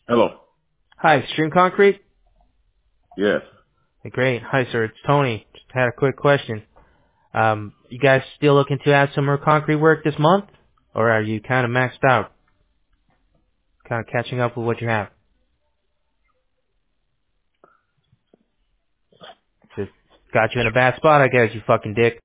Hello. Hi, Stream Concrete? Yes. Hey, great. Hi, sir. It's Tony. Just had a quick question. You guys still looking to add some more concrete work this month? Or are you kind of maxed out? Kind of catching up with what you have? Just got you in a bad spot, I guess, you fucking dick.